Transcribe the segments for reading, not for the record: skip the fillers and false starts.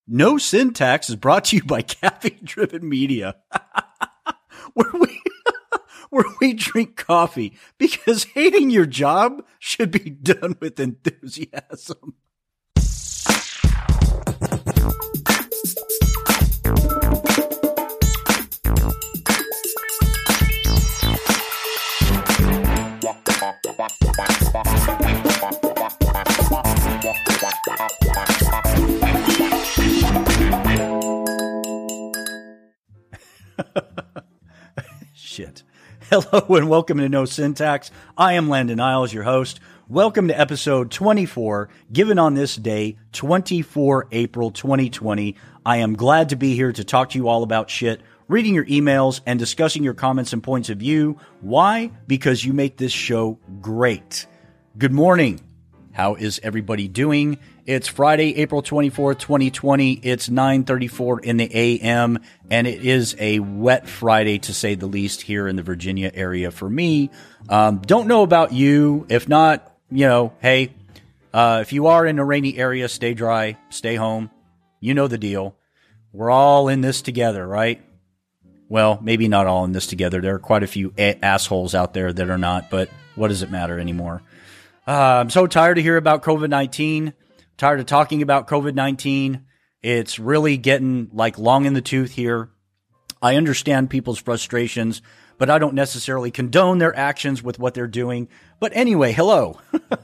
No Syntax is brought to you by Caffeine Driven Media, where we drink coffee because hating your job should be done with enthusiasm. Shit. Hello and welcome to No Syntax. I am Landon Isles, your host. Welcome to episode 24, given on this day, 24 April 2020. I am glad to be here to talk to you all about shit, reading your emails, and discussing your comments and points of view. Why? Because you make this show great. Good morning. How is everybody doing? It's Friday, April 24th, 2020. It's 9:34 in the a.m., and it is a wet Friday, to say the least, here in the Virginia area for me. Don't know about you. If not, hey, if you are in a rainy area, stay dry, stay home. You know the deal. We're all in this together, right? Well, maybe not all in this together. There are quite a few assholes out there that are not, but what does it matter anymore? I'm so tired to hear about COVID-19. Tired of talking about COVID-19. It's really getting long in the tooth here. I understand people's frustrations, but I don't necessarily condone their actions with what they're doing. But anyway, hello.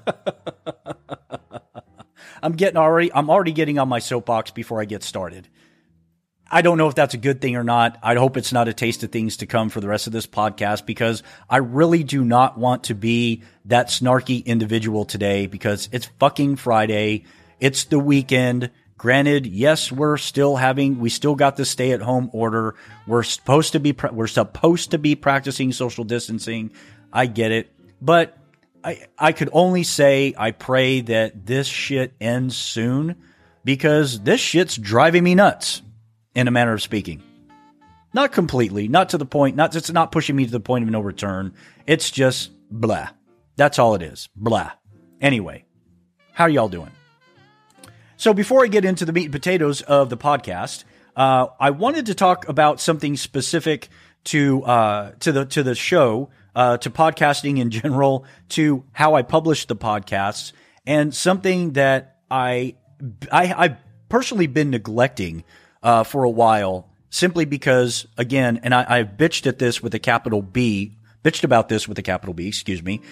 I'm already getting on my soapbox before I get started. I don't know if that's a good thing or not. I hope it's not a taste of things to come for the rest of this podcast, because I really do not want to be that snarky individual today, because it's fucking Friday. It's the weekend. Granted, yes, we still got the stay at home order. We're supposed to be practicing social distancing. I get it. But I could only say I pray that this shit ends soon, because this shit's driving me nuts. In a manner of speaking. Not completely, not to the point, it's not pushing me to the point of no return. It's just blah. That's all it is. Blah. Anyway, how are y'all doing? So before I get into the meat and potatoes of the podcast, I wanted to talk about something specific to the show, to podcasting in general, to how I publish the podcasts, and something that I've personally been neglecting for a while, simply because, again, and I bitched about this with a capital B, excuse me.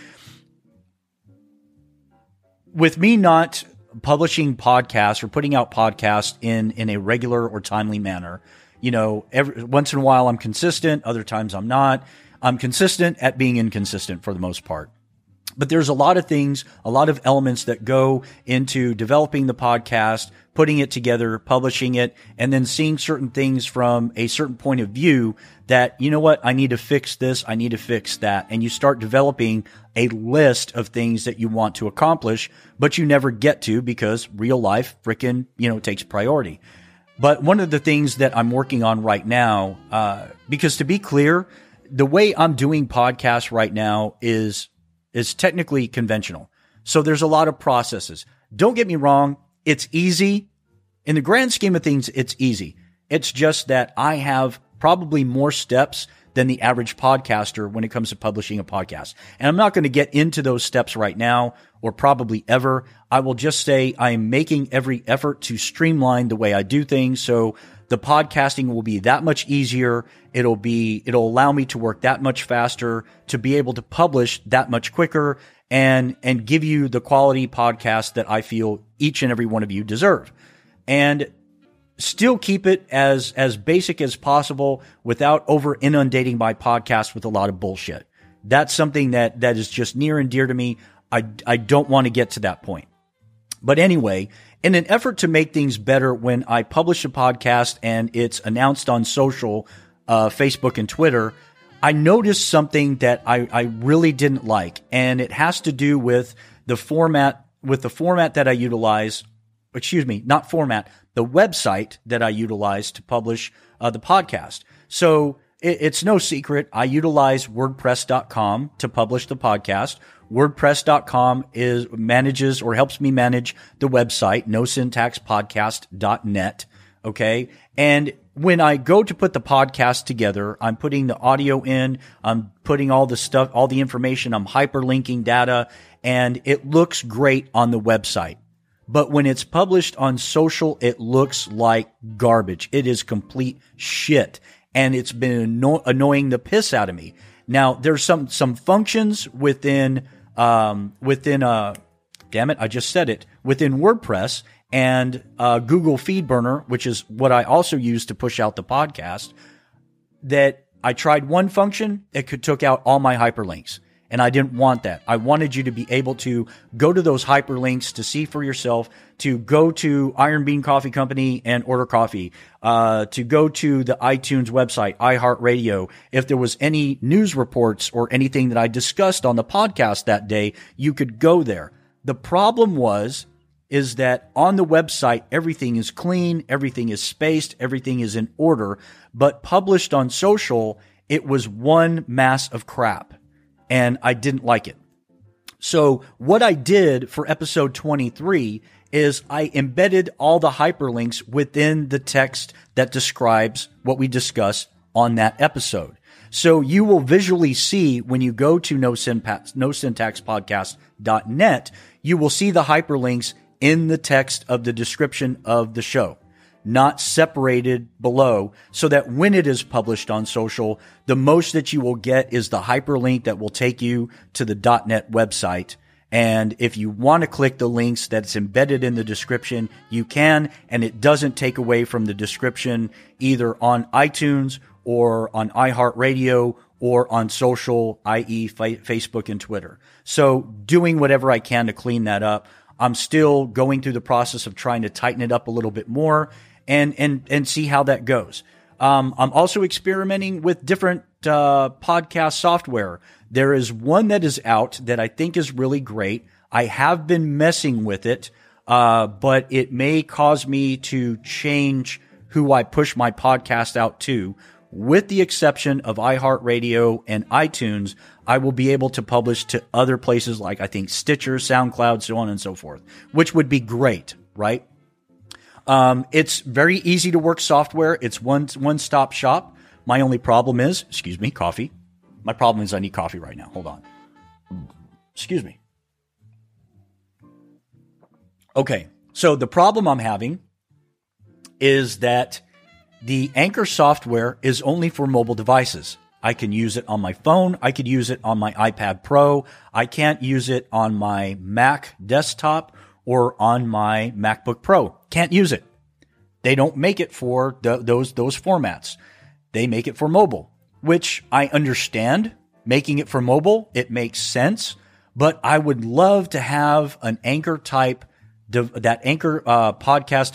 With me not publishing podcasts or putting out podcasts in a regular or timely manner, every once in a while I'm consistent, other times I'm not. I'm consistent at being inconsistent for the most part. But there's a lot of things, a lot of elements that go into developing the podcast, putting it together, publishing it, and then seeing certain things from a certain point of view that, I need to fix this, I need to fix that. And you start developing a list of things that you want to accomplish, but you never get to, because real life frickin', takes priority. But one of the things that I'm working on right now, because to be clear, the way I'm doing podcasts right now is technically conventional. So there's a lot of processes. Don't get me wrong. It's easy. In the grand scheme of things, it's easy. It's just that I have probably more steps than the average podcaster when it comes to publishing a podcast. And I'm not going to get into those steps right now, or probably ever. I will just say I am making every effort to streamline the way I do things. So the podcasting will be that much easier. It'll allow me to work that much faster, to be able to publish that much quicker, and give you the quality podcast that I feel each and every one of you deserve. And still keep it as basic as possible without over inundating my podcast with a lot of bullshit. That's something that is just near and dear to me. I don't want to get to that point. But anyway, in an effort to make things better, when I publish a podcast and it's announced on social, Facebook and Twitter, I noticed something that I really didn't like, and it has to do with the format that I utilize. Excuse me, not format, the website that I utilize to publish the podcast. So it's no secret. I utilize WordPress.com to publish the podcast. WordPress.com manages or helps me manage the website, nosyntaxpodcast.net. Okay. And when I go to put the podcast together, I'm putting the audio in, I'm putting all the stuff, all the information, I'm hyperlinking data, and it looks great on the website. But when it's published on social, it looks like garbage. It is complete shit. And it's been annoying the piss out of me. Now, there's some functions within damn it, I just said it, within WordPress and Google FeedBurner, which is what I also use to push out the podcast, that I tried one function, it took out all my hyperlinks. And I didn't want that. I wanted you to be able to go to those hyperlinks to see for yourself, to go to Iron Bean Coffee Company and order coffee, to go to the iTunes website, iHeartRadio. If there was any news reports or anything that I discussed on the podcast that day, you could go there. The problem is that on the website, everything is clean, everything is spaced, everything is in order, but published on social, it was one mass of crap. And I didn't like it. So what I did for episode 23 is I embedded all the hyperlinks within the text that describes what we discuss on that episode. So you will visually see when you go to nosyntaxpodcast.net, you will see the hyperlinks in the text of the description of the show, not separated below, so that when it is published on social, the most that you will get is the hyperlink that will take you to the .net website. And if you want to click the links that's embedded in the description, you can, and it doesn't take away from the description either on iTunes or on iHeartRadio or on social, i.e. Facebook and Twitter. So doing whatever I can to clean that up. I'm still going through the process of trying to tighten it up a little bit more and see how that goes. I'm also experimenting with different podcast software. There is one that is out that I think is really great. I have been messing with it, but it may cause me to change who I push my podcast out to. With the exception of iHeartRadio and iTunes, I will be able to publish to other places like I think Stitcher, SoundCloud, so on and so forth, which would be great, right? It's very easy to work software. It's one-stop shop. My only problem is, coffee. My problem is I need coffee right now. Hold on. Excuse me. Okay. So the problem I'm having is that the Anchor software is only for mobile devices. I can use it on my phone. I could use it on my iPad Pro. I can't use it on my Mac desktop or on my MacBook Pro. Can't use it. They don't make it for those formats. They make it for mobile, which I understand. Making it for mobile, it makes sense. But I would love to have an Anchor type, that Anchor podcast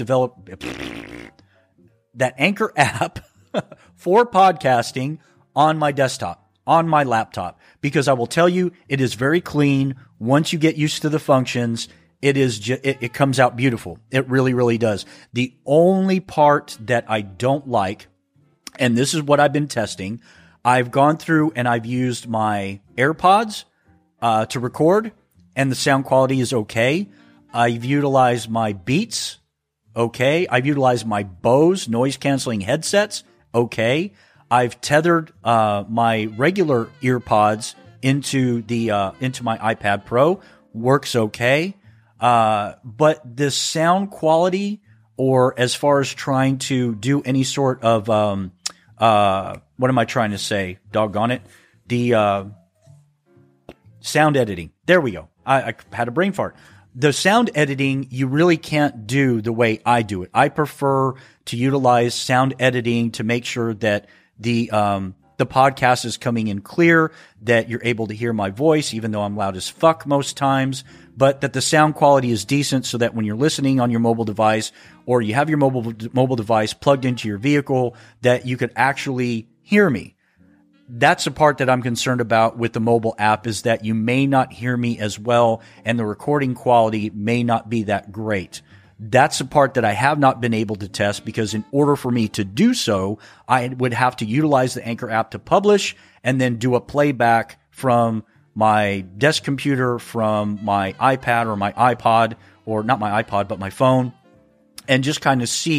that Anchor app for podcasting on my desktop, on my laptop, because I will tell you, it is very clean. Once you get used to the functions, it comes out beautiful. It really, really does. The only part that I don't like, and this is what I've been testing, I've gone through and I've used my AirPods to record, and the sound quality is okay. I've utilized my Beats. Okay. I've utilized my Bose noise canceling headsets. Okay. I've tethered my regular earpods into my iPad Pro. Works okay. But the sound quality, or as far as trying to do any sort of what am I trying to say? Doggone it. The sound editing. There we go. I had a brain fart. The sound editing, you really can't do the way I do it. I prefer to utilize sound editing to make sure that the podcast is coming in clear, that you're able to hear my voice, even though I'm loud as fuck most times, but that the sound quality is decent so that when you're listening on your mobile device, or you have your mobile device plugged into your vehicle, that you could actually hear me. That's the part that I'm concerned about with the mobile app, is that you may not hear me as well, and the recording quality may not be that great. That's the part that I have not been able to test, because in order for me to do so, I would have to utilize the Anchor app to publish and then do a playback from my desk computer, from my iPad or my iPod, or not my iPod, but my phone, and just kind of see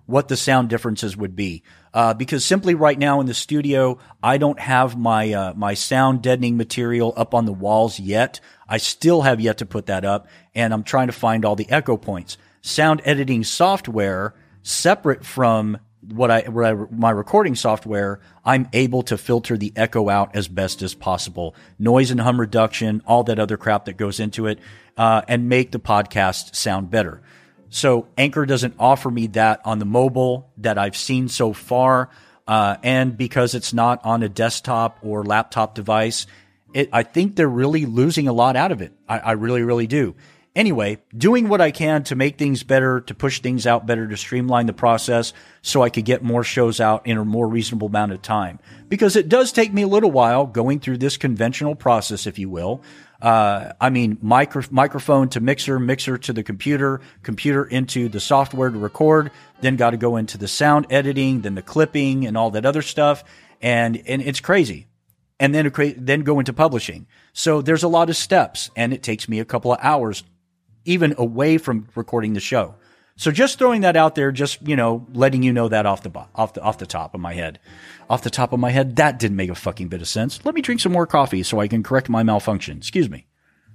what the sound differences would be. Because simply right now in the studio, I don't have my, my sound deadening material up on the walls yet. I still have yet to put that up, and I'm trying to find all the echo points. Sound editing software, separate from my recording software, I'm able to filter the echo out as best as possible. Noise and hum reduction, all that other crap that goes into it, and make the podcast sound better. So Anchor doesn't offer me that on the mobile that I've seen so far. And because it's not on a desktop or laptop device, I think they're really losing a lot out of it. I really, really do. Anyway, doing what I can to make things better, to push things out better, to streamline the process so I could get more shows out in a more reasonable amount of time. Because it does take me a little while going through this conventional process, if you will. Microphone to mixer, mixer to the computer into the software to record, then got to go into the sound editing, then the clipping and all that other stuff. And it's crazy. And then go into publishing. So there's a lot of steps, and it takes me a couple of hours even away from recording the show. So just throwing that out there, just, letting you know that off the top of my head. Off the top of my head, that didn't make a fucking bit of sense. Let me drink some more coffee so I can correct my malfunction. Excuse me.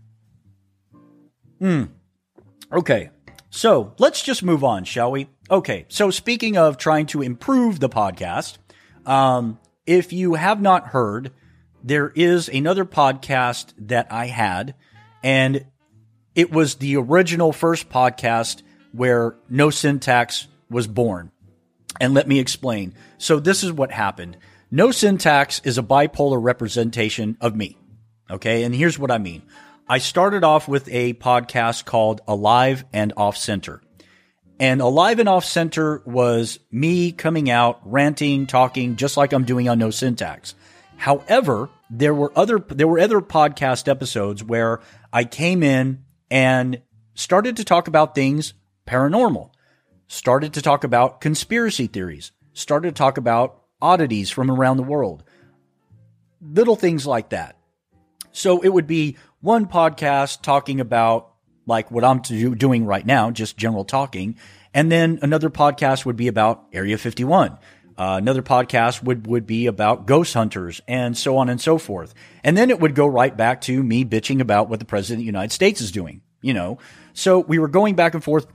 Okay. So let's just move on, shall we? Okay. So speaking of trying to improve the podcast, if you have not heard, there is another podcast that I had, and it was the original first podcast where No Syntax was born. And let me explain. So this is what happened. No Syntax is a bipolar representation of me. Okay. And here's what I mean. I started off with a podcast called Alive and Off Center. And Alive and Off Center was me coming out, ranting, talking, just like I'm doing on No Syntax. However, there were other podcast episodes where I came in and started to talk about things paranormal, started to talk about conspiracy theories, started to talk about oddities from around the world, little things like that. So it would be one podcast talking about like what I'm doing right now, just general talking. And then another podcast would be about Area 51. Another podcast would be about ghost hunters and so on and so forth. And then it would go right back to me bitching about what the president of the United States is doing, So we were going back and forth.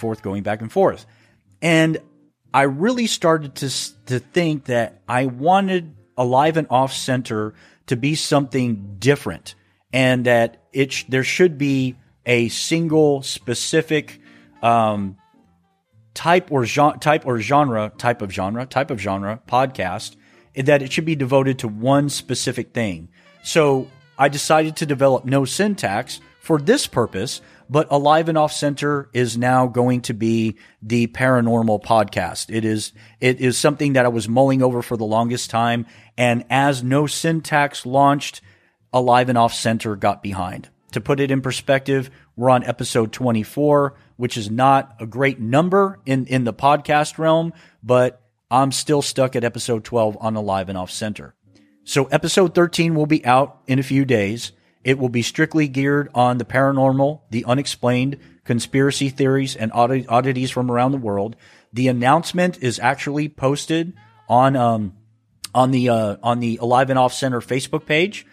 And I really started to think that I wanted Alive and Off Center to be something different, and that there should be a single specific type of genre podcast, that it should be devoted to one specific thing. So I decided to develop No Syntax for this purpose, but Alive and Off Center is now going to be the paranormal podcast. It is something that I was mulling over for the longest time, and as No Syntax launched, Alive and Off Center got behind. To put it in perspective, we're on episode 24, which is not a great number in the podcast realm, but I'm still stuck at episode 12 on Alive and Off Center. So episode 13 will be out in a few days. It will be strictly geared on the paranormal, the unexplained, conspiracy theories, and oddities from around the world. The announcement is actually posted on the Alive and Off Center Facebook page.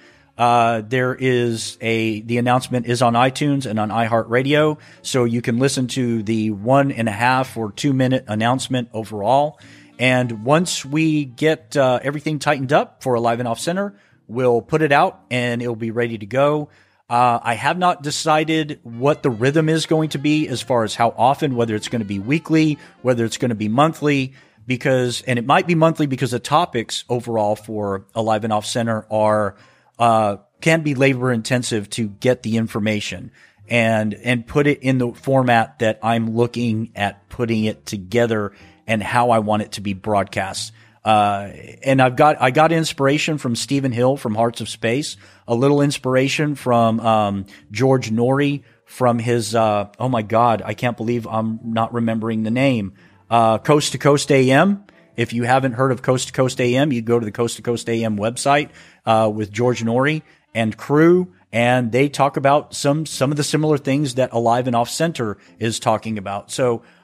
The announcement is on iTunes and on iHeartRadio, so you can listen to the 1.5 or 2 minute announcement overall. And once we get everything tightened up for Alive and Off Center, we'll put it out and it'll be ready to go. I have not decided what the rhythm is going to be as far as how often, whether it's going to be weekly, whether it's going to be monthly, and it might be monthly because the topics overall for Alive and Off Center can be labor intensive to get the information and put it in the format that I'm looking at putting it together and how I want it to be broadcast. And I got inspiration from Stephen Hill from Hearts of Space, a little inspiration from George Norrie from his oh my God, I can't believe I'm not remembering the name. Coast to Coast AM. If you haven't heard of Coast to Coast AM, you go to the Coast to Coast AM website with George Norrie and crew, and they talk about some of the similar things that Alive and Off Center is talking about. So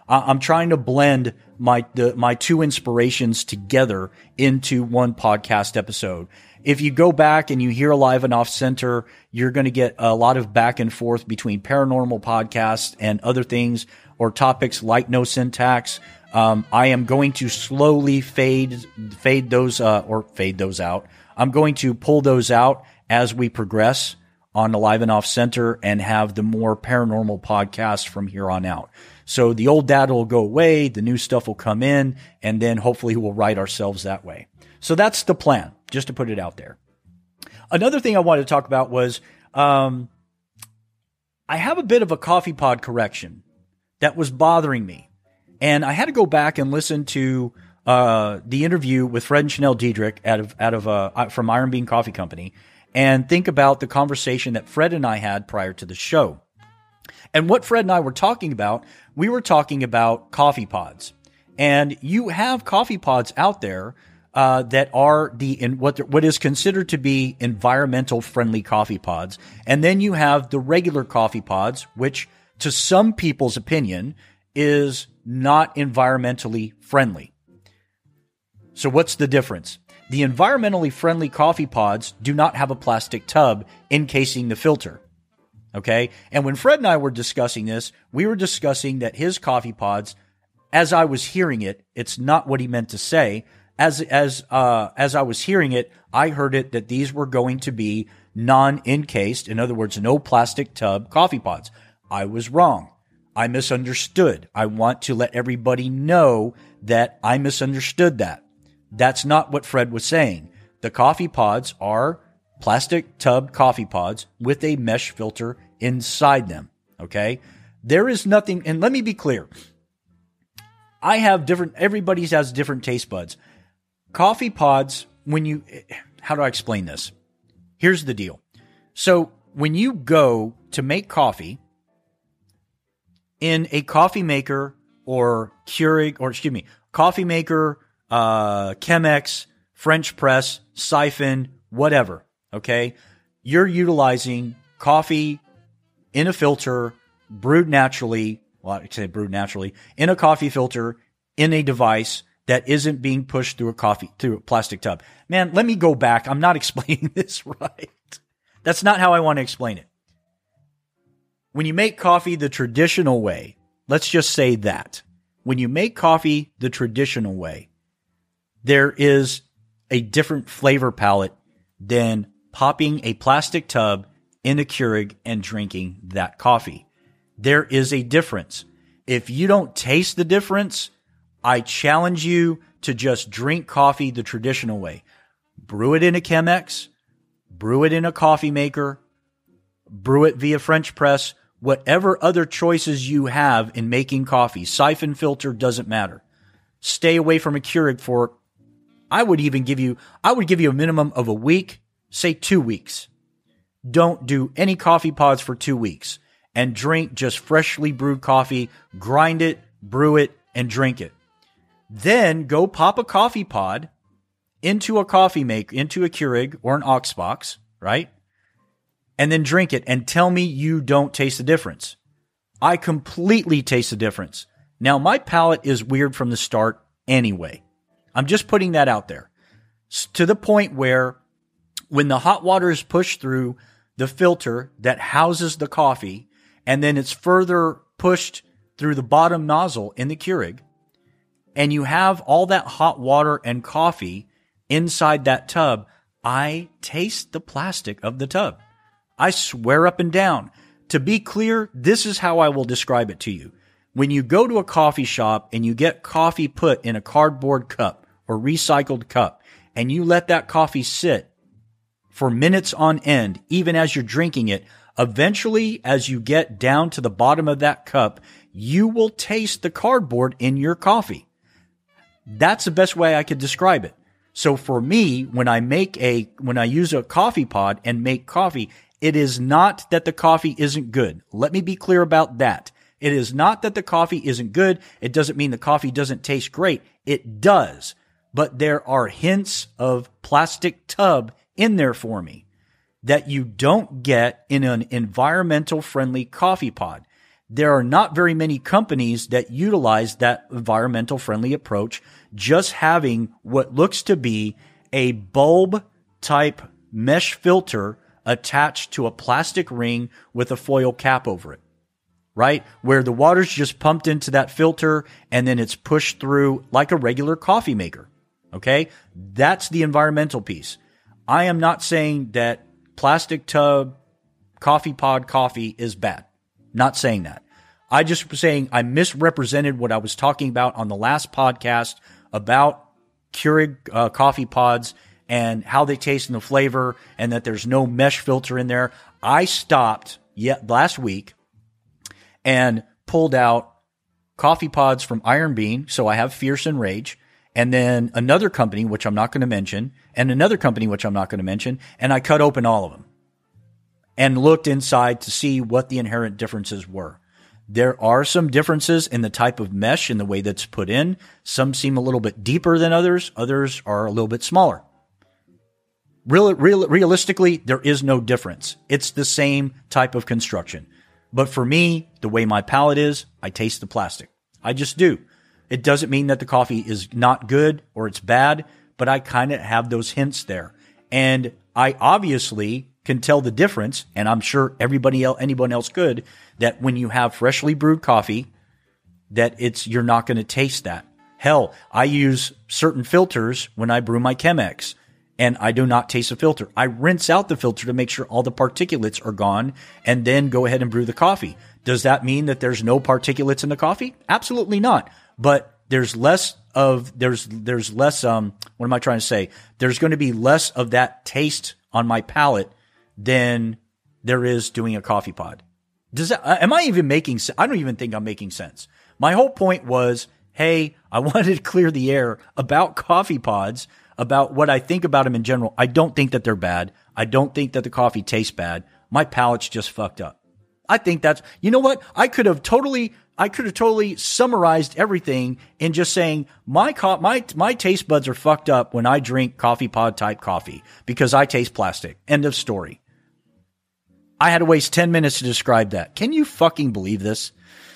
I'm trying to blend my two inspirations together into one podcast episode. If you go back and you hear Alive and Off Center, you're going to get a lot of back and forth between paranormal podcasts and other things or topics like No Syntax. I am going to slowly fade those out. I'm going to pull those out as we progress on Alive and Off Center and have the more paranormal podcasts from here on out. So the old data will go away, the new stuff will come in, and then hopefully we'll write ourselves that way. So that's the plan, just to put it out there. Another thing I wanted to talk about was I have a bit of a coffee pod correction that was bothering me. And I had to go back and listen to the interview with Fred and Chanel Diedrich from Iron Bean Coffee Company and think about the conversation that Fred and I had prior to the show. And what Fred and I were talking about, we were talking about coffee pods. And you have coffee pods out there that are what is considered to be environmental friendly coffee pods. And then you have the regular coffee pods, which to some people's opinion is not environmentally friendly. So what's the difference? The environmentally friendly coffee pods do not have a plastic tub encasing the filter. Okay? And when Fred and I were discussing this, we were discussing that his coffee pods, as I was hearing it, it's not what he meant to say. As I was hearing it, I heard it that these were going to be non-encased, in other words, no plastic tub coffee pods. I was wrong. I misunderstood. I want to let everybody know that I misunderstood that. That's not what Fred was saying. The coffee pods are plastic tub coffee pods with a mesh filter inside them. Okay? There is nothing, and let me be clear. Everybody has different taste buds. Coffee pods, how do I explain this? Here's the deal. So when you go to make coffee in a coffee maker or Keurig, coffee maker, Chemex, French press, siphon, whatever, okay? You're utilizing coffee in a filter, brewed naturally, in a coffee filter, in a device that isn't being pushed through a plastic tub. Man, let me go back. I'm not explaining this right. That's not how I want to explain it. When you make coffee the traditional way, let's just say that. When you make coffee the traditional way, there is a different flavor palette than popping a plastic tub in a Keurig and drinking that coffee. There is a difference. If you don't taste the difference, I challenge you to just drink coffee the traditional way. Brew it in a Chemex, brew it in a coffee maker, brew it via French press, whatever other choices you have in making coffee. Siphon, filter, doesn't matter. Stay away from a Keurig for, I would give you a minimum of a week, say 2 weeks. Don't do any coffee pods for 2 weeks and drink just freshly brewed coffee, grind it, brew it, and drink it. Then go pop a coffee pod into a coffee maker, into a Keurig or an Oxbox, right? And then drink it and tell me you don't taste the difference. I completely taste the difference. Now, my palate is weird from the start anyway. I'm just putting that out there. To the point where when the hot water is pushed through the filter that houses the coffee, and then it's further pushed through the bottom nozzle in the Keurig, and you have all that hot water and coffee inside that tub, I taste the plastic of the tub. I swear up and down. To be clear, this is how I will describe it to you. When you go to a coffee shop and you get coffee put in a cardboard cup or recycled cup, and you let that coffee sit for minutes on end, even as you're drinking it, eventually, as you get down to the bottom of that cup, you will taste the cardboard in your coffee. That's the best way I could describe it. So for me, when I use a coffee pod and make coffee, it is not that the coffee isn't good. Let me be clear about that. It is not that the coffee isn't good. It doesn't mean the coffee doesn't taste great. It does. But there are hints of plastic tub in there for me that you don't get in an environmental friendly coffee pod. there are not very many companies that utilize that environmental friendly approach, just having what looks to be a bulb type mesh filter attached to a plastic ring with a foil cap over it, right? Where the water's just pumped into that filter and then it's pushed through like a regular coffee maker. Okay. That's the environmental piece. I am not saying that plastic tub coffee pod coffee is bad. Not saying that. I just was saying I misrepresented what I was talking about on the last podcast about Keurig coffee pods and how they taste and the flavor, and that there's no mesh filter in there. I stopped last week and pulled out coffee pods from Iron Bean. So I have Fierce and Rage, and then another company, which I'm not going to mention, and another company, which I'm not going to mention. And I cut open all of them and looked inside to see what the inherent differences were. There are some differences in the type of mesh and the way that's put in. Some seem a little bit deeper than others. Others are a little bit smaller. Realistically, there is no difference. It's the same type of construction. But for me, the way my palate is, I taste the plastic. I just do. It doesn't mean that the coffee is not good or it's bad, but I kind of have those hints there. And I obviously can tell the difference, and I'm sure anyone else could, that when you have freshly brewed coffee, that you're not going to taste that. Hell, I use certain filters when I brew my Chemex, and I do not taste a filter. I rinse out the filter to make sure all the particulates are gone and then go ahead and brew the coffee. Does that mean that there's no particulates in the coffee? Absolutely not. But there's less, what am I trying to say? There's going to be less of that taste on my palate than there is doing a coffee pod. Am I even making sense? I don't even think I'm making sense. My whole point was, hey, I wanted to clear the air about coffee pods, about what I think about them in general. I don't think that they're bad. I don't think that the coffee tastes bad. My palate's just fucked up. I think you know what? I could have totally summarized everything in just saying my taste buds are fucked up when I drink coffee pod type coffee because I taste plastic. End of story. I had to waste 10 minutes to describe that. Can you fucking believe this?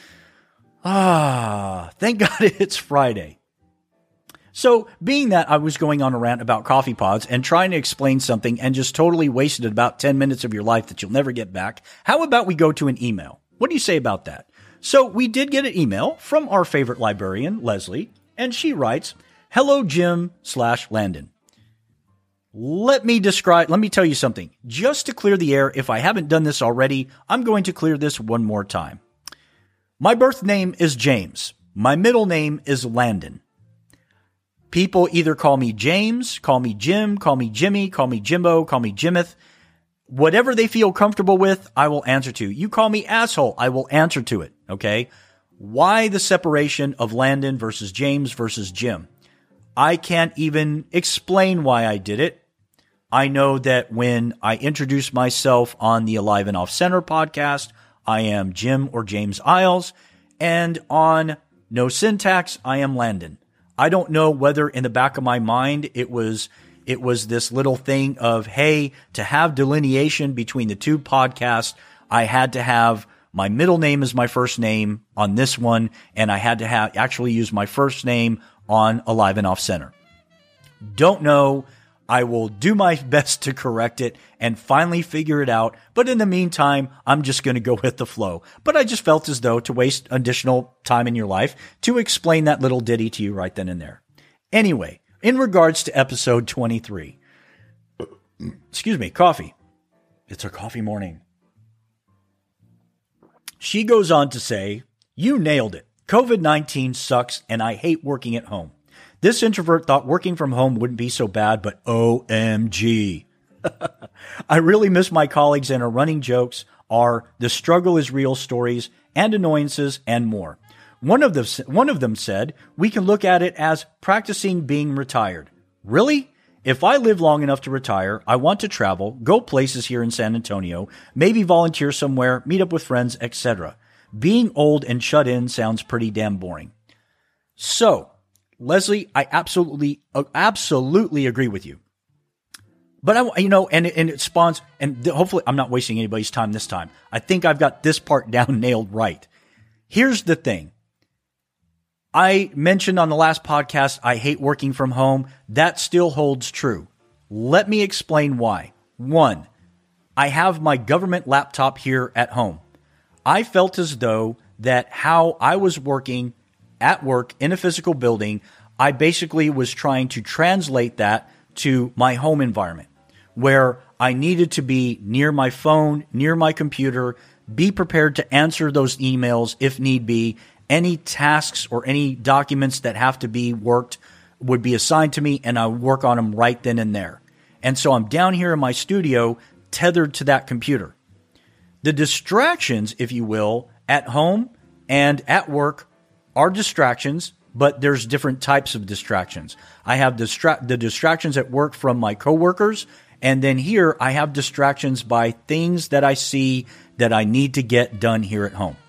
Thank God it's Friday. So being that I was going on a rant about coffee pods and trying to explain something and just totally wasted about 10 minutes of your life that you'll never get back, how about we go to an email? What do you say about that? So we did get an email from our favorite librarian, Leslie, and she writes, "Hello, Jim/Landon. Let me tell you something. Just to clear the air, if I haven't done this already, I'm going to clear this one more time. My birth name is James. My middle name is Landon. People either call me James, call me Jim, call me Jimmy, call me Jimbo, call me Jimeth. Whatever they feel comfortable with, I will answer to. You call me asshole, I will answer to it, okay? Why the separation of Landon versus James versus Jim? I can't even explain why I did it. I know that when I introduce myself on the Alive and Off Center podcast, I am Jim or James Isles, and on No Syntax, I am Landon. I don't know whether in the back of my mind it was this little thing of, hey, to have delineation between the two podcasts, I had to have my middle name as my first name on this one, and I had to actually use my first name on Alive and Off Center. Don't know. I will do my best to correct it and finally figure it out. But in the meantime, I'm just going to go with the flow. But I just felt as though to waste additional time in your life to explain that little ditty to you right then and there. Anyway, in regards to episode 23, excuse me, coffee. It's a coffee morning. She goes on to say, "You nailed it. COVID-19 sucks and I hate working at home. This introvert thought working from home wouldn't be so bad, but OMG. I really miss my colleagues, and our running jokes are the struggle is real stories and annoyances and more. One of them said, we can look at it as practicing being retired. Really? If I live long enough to retire, I want to travel, go places here in San Antonio, maybe volunteer somewhere, meet up with friends, etc. Being old and shut in sounds pretty damn boring." So, Leslie, I absolutely agree with you. But and it spawns, and hopefully I'm not wasting anybody's time this time. I think I've got this part down nailed right. Here's the thing. I mentioned on the last podcast, I hate working from home. That still holds true. Let me explain why. One, I have my government laptop here at home. I felt as though that how I was working at work in a physical building, I basically was trying to translate that to my home environment, where I needed to be near my phone, near my computer, be prepared to answer those emails if need be. Any tasks or any documents that have to be worked would be assigned to me, and I would work on them right then and there. And so I'm down here in my studio, tethered to that computer. The distractions, if you will, at home and at work are distractions, but there's different types of distractions. I have the distractions at work from my coworkers, and then here I have distractions by things that I see that I need to get done here at home.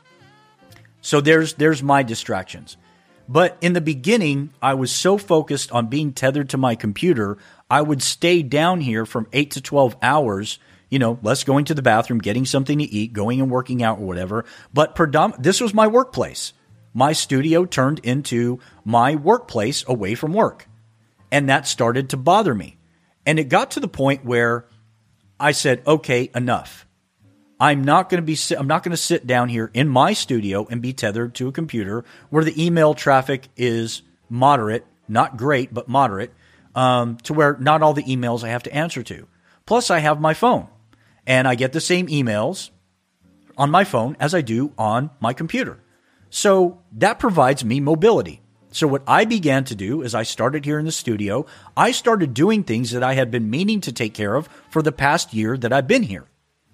So there's my distractions. But in the beginning, I was so focused on being tethered to my computer, I would stay down here from 8 to 12 hours, less going to the bathroom, getting something to eat, going and working out or whatever. But this was my workplace. My studio turned into my workplace away from work. And that started to bother me. And it got to the point where I said, okay, enough. I'm not going to sit down here in my studio and be tethered to a computer where the email traffic is moderate, not great, but moderate, to where not all the emails I have to answer to. Plus, I have my phone, and I get the same emails on my phone as I do on my computer. So that provides me mobility. So what I began to do is I started here in the studio. I started doing things that I had been meaning to take care of for the past year that I've been here,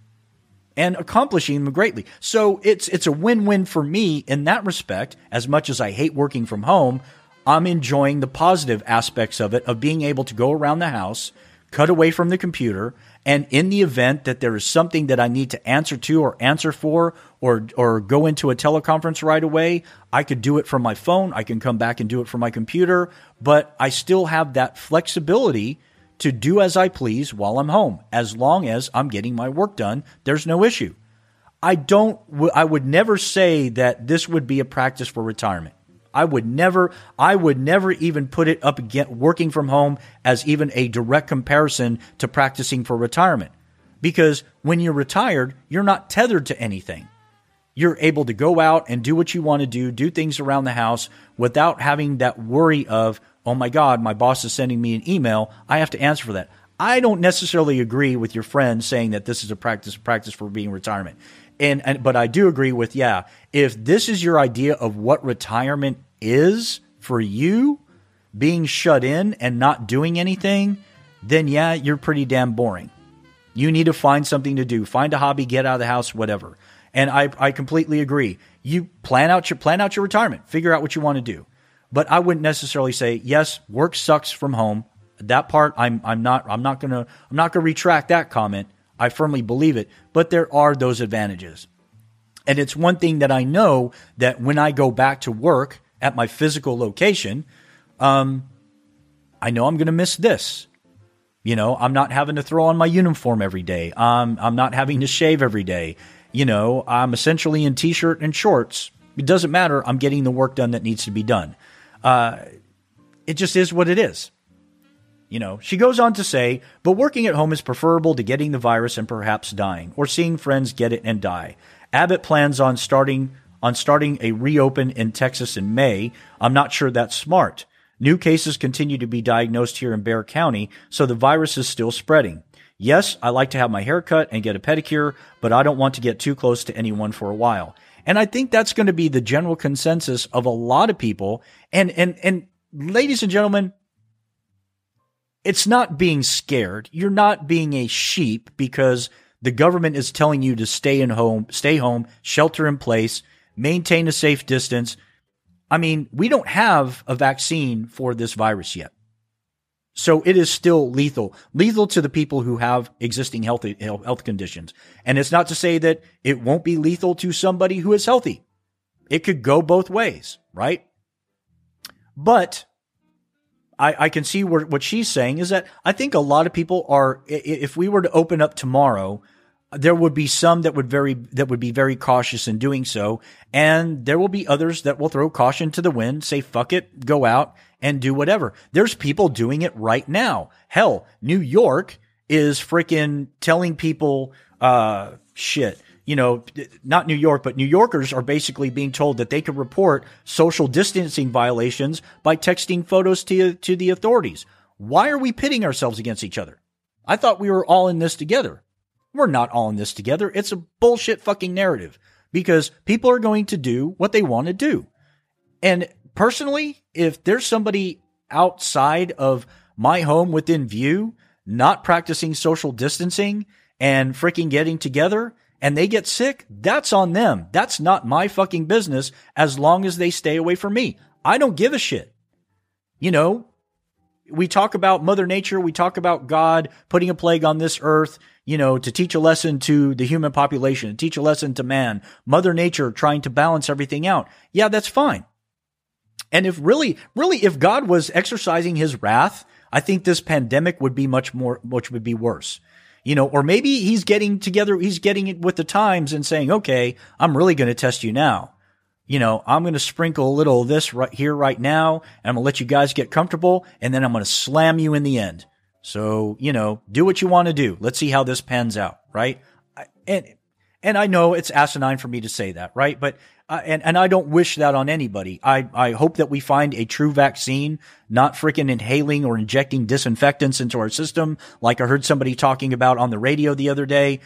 and accomplishing them greatly. So it's a win-win for me in that respect. As much as I hate working from home, I'm enjoying the positive aspects of it, of being able to go around the house, cut away from the computer, and in the event that there is something that I need to answer to or answer for or go into a teleconference right away, I could do it from my phone. I can come back and do it from my computer, but I still have that flexibility to do as I please while I'm home. As long as I'm getting my work done, there's no issue. I would never say that this would be a practice for retirement. I would never even put it up against working from home as even a direct comparison to practicing for retirement. Because when you're retired, you're not tethered to anything. You're able to go out and do what you want to do things around the house without having that worry of, oh my God, my boss is sending me an email, I have to answer for that. I don't necessarily agree with your friend saying that this is a practice for being retirement. But I do agree with, if this is your idea of what retirement is for you, being shut in and not doing anything, then you're pretty damn boring. You need to find something to do, find a hobby, get out of the house, whatever. And I completely agree. You plan out your retirement, figure out what you want to do. But I wouldn't necessarily say, yes, work sucks from home. That part, I'm not gonna retract that comment. I firmly believe it, but there are those advantages. And it's one thing that I know, that when I go back to work at my physical location, I know I'm going to miss this. I'm not having to throw on my uniform every day. I'm not having to shave every day. I'm essentially in t-shirt and shorts. It doesn't matter. I'm getting the work done that needs to be done. It just is what it is. She goes on to say, but working at home is preferable to getting the virus and perhaps dying, or seeing friends get it and die. Abbott plans on starting a reopen in Texas in May. I'm not sure that's smart. New cases continue to be diagnosed here in Bexar County, so the virus is still spreading. Yes, I like to have my hair cut and get a pedicure, but I don't want to get too close to anyone for a while. And I think that's going to be the general consensus of a lot of people. And ladies and gentlemen, it's not being scared. You're not being a sheep because the government is telling you to stay home, shelter in place, maintain a safe distance. I mean, we don't have a vaccine for this virus yet. So it is still lethal to the people who have existing health conditions. And it's not to say that it won't be lethal to somebody who is healthy. It could go both ways, right? But I can see what she's saying is that I think a lot of people are, if we were to open up tomorrow, there would be some that would be very cautious in doing so. And there will be others that will throw caution to the wind, say, fuck it, go out and do whatever. There's people doing it right now. Hell, New York is freaking telling people, shit. You know, not New York, but New Yorkers are basically being told that they can report social distancing violations by texting photos to the authorities. Why are we pitting ourselves against each other? I thought we were all in this together. We're not all in this together. It's a bullshit fucking narrative because people are going to do what they want to do. And personally, if there's somebody outside of my home within view, not practicing social distancing and freaking getting together, and they get sick, that's on them. That's not my fucking business as long as they stay away from me. I don't give a shit. You know, we talk about Mother Nature. We talk about God putting a plague on this earth, you know, to teach a lesson to the human population, to teach a lesson to man. Mother Nature trying to balance everything out. Yeah, that's fine. And if really, if God was exercising his wrath, I think this pandemic would be which would be worse. You know, or maybe he's getting it with the times and saying, okay, I'm really going to test you now. You know, I'm going to sprinkle a little of this right here, right now, and I'm going to let you guys get comfortable, and then I'm going to slam you in the end. So, you know, do what you want to do. Let's see how this pans out, right? And I know it's asinine for me to say that, right? But and I don't wish that on anybody. I hope that we find a true vaccine, not freaking inhaling or injecting disinfectants into our system, like I heard somebody talking about on the radio the other day.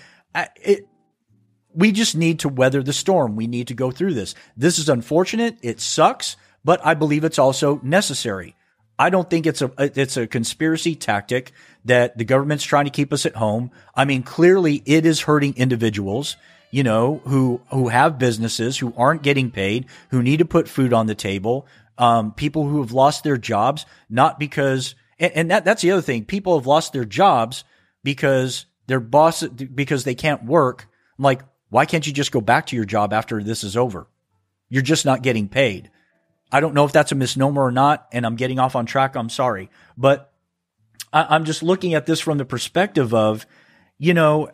We just need to weather the storm. We need to go through this. This is unfortunate. It sucks, but I believe it's also necessary. I don't think it's a conspiracy tactic that the government's trying to keep us at home. I mean, clearly it is hurting individuals, you know, who have businesses, who aren't getting paid, who need to put food on the table, people who have lost their jobs, not because, and that's the other thing. People have lost their jobs because their boss, because they can't work. I'm like, why can't you just go back to your job after this is over? You're just not getting paid. I don't know if that's a misnomer or not, and I'm getting off on track. I'm sorry. But I'm just looking at this from the perspective of, you know,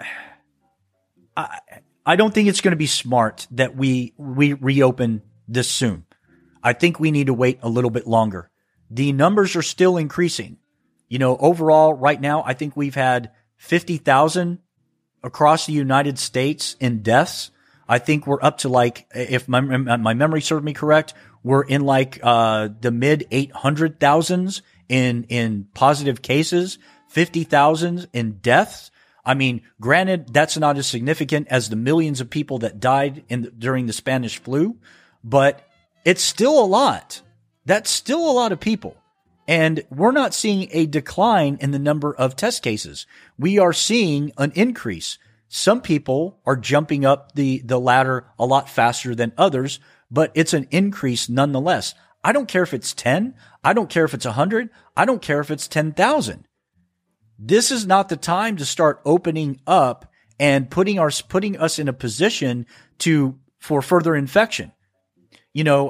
I don't think it's going to be smart that we reopen this soon. I think we need to wait a little bit longer. The numbers are still increasing. You know, overall, right now, I think we've had 50,000 across the United States in deaths. I think we're up to like, if my memory serves me correct, we're in like the mid 800,000s in positive cases, 50,000 in deaths. I mean, granted, that's not as significant as the millions of people that died during the Spanish flu, but it's still a lot. That's still a lot of people. And we're not seeing a decline in the number of test cases. We are seeing an increase. Some people are jumping up the ladder a lot faster than others, but it's an increase nonetheless. I don't care if it's 10. I don't care if it's 100. I don't care if it's 10,000. This is not the time to start opening up and putting us in a position for further infection. You know,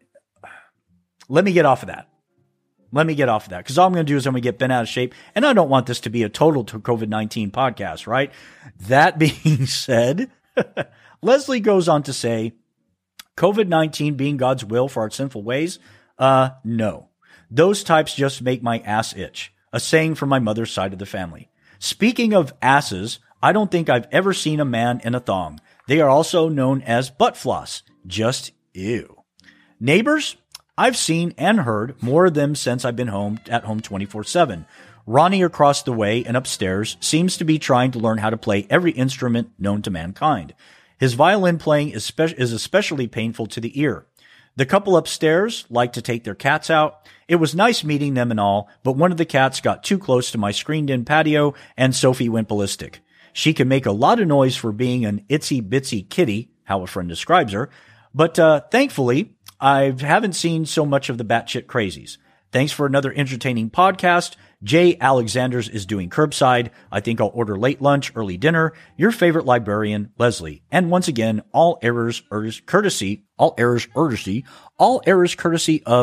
let me get off of that. Because all I'm going to do is I'm going to get bent out of shape. And I don't want this to be a total COVID-19 podcast, right? That being said, Leslie goes on to say, COVID-19 being God's will for our sinful ways? No. Those types just make my ass itch. A saying from my mother's side of the family. Speaking of asses, I don't think I've ever seen a man in a thong. They are also known as butt floss. Just ew. Neighbors? I've seen and heard more of them since I've been at home 24/7. Ronnie across the way and upstairs seems to be trying to learn how to play every instrument known to mankind. His violin playing is especially painful to the ear. The couple upstairs like to take their cats out. It was nice meeting them and all, but one of the cats got too close to my screened-in patio and Sophie went ballistic. She can make a lot of noise for being an itsy-bitsy kitty, how a friend describes her, but thankfully, I haven't seen so much of the batshit crazies. Thanks for another entertaining podcast. Jay Alexanders is doing curbside. I think I'll order late lunch, early dinner. Your favorite librarian, Leslie. And once again, all errors courtesy of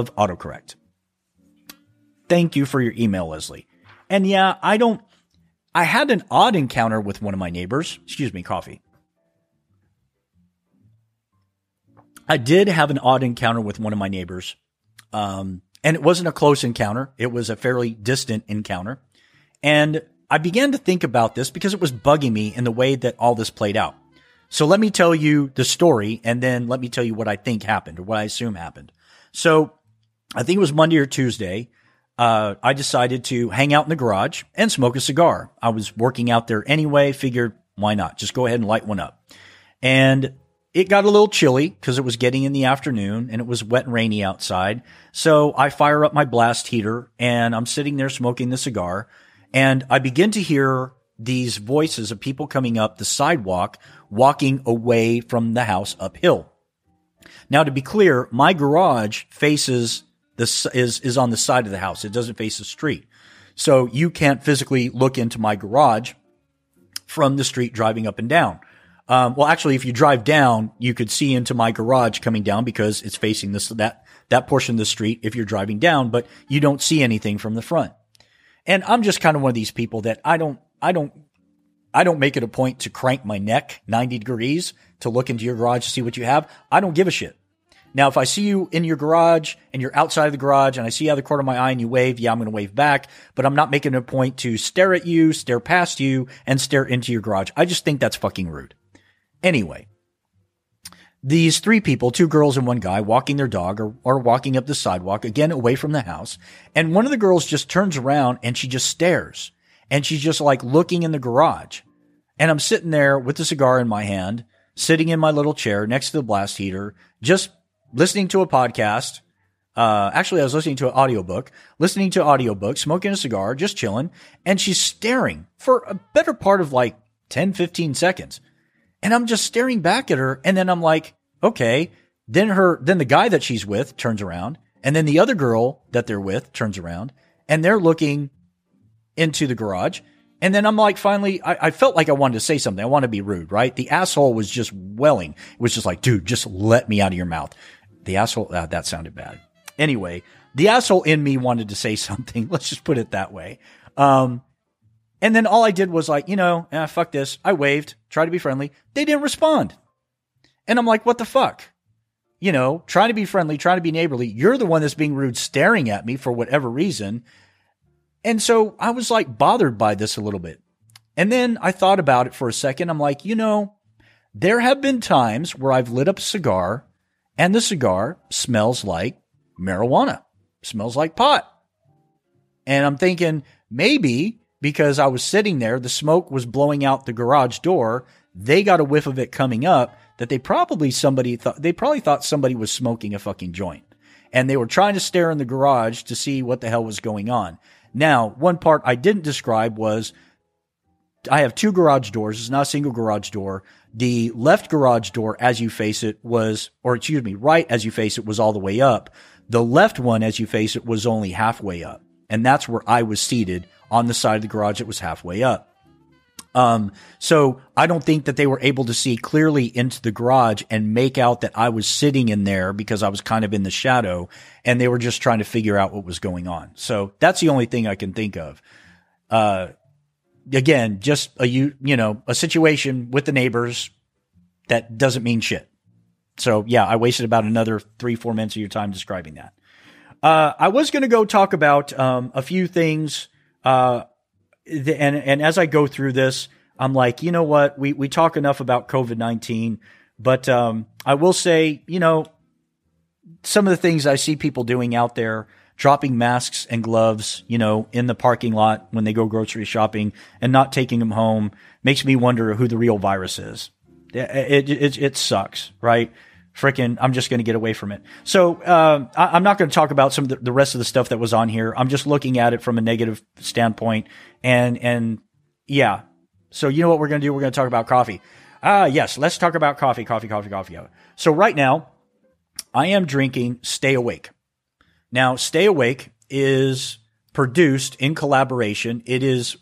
autocorrect. Thank you for your email, Leslie. And yeah, I I had an odd encounter with one of my neighbors. Excuse me, coffee. I did have an odd encounter with one of my neighbors. And it wasn't a close encounter. It was a fairly distant encounter. And I began to think about this because it was bugging me in the way that all this played out. So let me tell you the story, and then let me tell you what I think happened or what I assume happened. So I think it was Monday or Tuesday. I decided to hang out in the garage and smoke a cigar. I was working out there anyway, figured why not? Just go ahead and light one up. And it got a little chilly because it was getting in the afternoon and it was wet and rainy outside. So I fire up my blast heater and I'm sitting there smoking the cigar, and I begin to hear these voices of people coming up the sidewalk, walking away from the house uphill. Now, to be clear, my garage faces is on the side of the house. It doesn't face the street. So you can't physically look into my garage from the street driving up and down. Well, actually, if you drive down, you could see into my garage coming down because it's facing that portion of the street if you're driving down, but you don't see anything from the front. And I'm just kind of one of these people that I don't make it a point to crank my neck 90 degrees to look into your garage to see what you have. I don't give a shit. Now, if I see you in your garage and you're outside of the garage and I see out of the corner of my eye and you wave, yeah, I'm going to wave back, but I'm not making it a point to stare at you, stare past you, and stare into your garage. I just think that's fucking rude. Anyway, these three people, two girls and one guy, walking their dog or walking up the sidewalk, again, away from the house. And one of the girls just turns around and she just stares. And she's just like looking in the garage. And I'm sitting there with the cigar in my hand, sitting in my little chair next to the blast heater, just listening to a podcast. Actually, I was listening to an audiobook, smoking a cigar, just chilling. And she's staring for a better part of like 10, 15 seconds. And I'm just staring back at her. And then I'm like, okay. Then the guy that she's with turns around. And then the other girl that they're with turns around. And they're looking into the garage. And then I'm like, finally, I felt like I wanted to say something. I want to be rude, right? The asshole was just welling. It was just like, dude, just let me out of your mouth. The asshole, that sounded bad. Anyway, the asshole in me wanted to say something. Let's just put it that way. And then all I did was like, fuck this. I waved, tried to be friendly. They didn't respond. And I'm like, what the fuck? Trying to be friendly, trying to be neighborly. You're the one that's being rude, staring at me for whatever reason. And so I was like bothered by this a little bit. And then I thought about it for a second. I'm like, there have been times where I've lit up a cigar and the cigar smells like marijuana, smells like pot. And I'm thinking maybe because I was sitting there, the smoke was blowing out the garage door. They got a whiff of it coming up that they probably thought somebody was smoking a fucking joint. And they were trying to stare in the garage to see what the hell was going on. Now, one part I didn't describe was I have two garage doors. It's not a single garage door. The left garage door as you face it right as you face it was all the way up. The left one as you face it was only halfway up. And that's where I was seated on the side of the garage that was halfway up. So I don't think that they were able to see clearly into the garage and make out that I was sitting in there because I was kind of in the shadow and they were just trying to figure out what was going on. So that's the only thing I can think of. Again, just a situation with the neighbors that doesn't mean shit. So yeah, I wasted about another 3-4 minutes of your time describing that. I was going to go talk about, a few things, and as I go through this, I'm like, you know what? We talk enough about COVID-19, but I will say, some of the things I see people doing out there, dropping masks and gloves, in the parking lot when they go grocery shopping and not taking them home, makes me wonder who the real virus is. It sucks, right? Frickin', I'm just going to get away from it. So, I'm not going to talk about some of the rest of the stuff that was on here. I'm just looking at it from a negative standpoint. And yeah. So you know what we're going to do? We're going to talk about coffee. Yes, let's talk about coffee. So right now I am drinking Stay Awake. Now, Stay Awake is produced in collaboration. It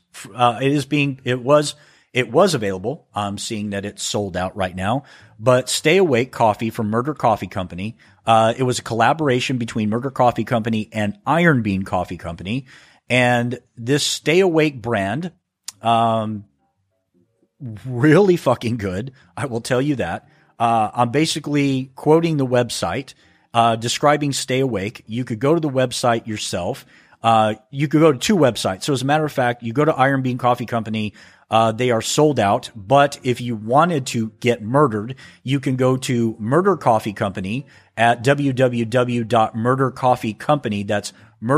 was available. I'm seeing that it's sold out right now, but Stay Awake coffee from Murder Coffee Company. It was a collaboration between Murder Coffee Company and Iron Bean Coffee Company. And this Stay Awake brand, Really fucking good. I will tell you that. I'm basically quoting the website, describing Stay Awake. You could go to the website yourself. You could go to two websites. So as a matter of fact, you go to Iron Bean Coffee Company. They are sold out, but if you wanted to get murdered, you can go to Murder Coffee Company at www.murdercoffeecompany. That's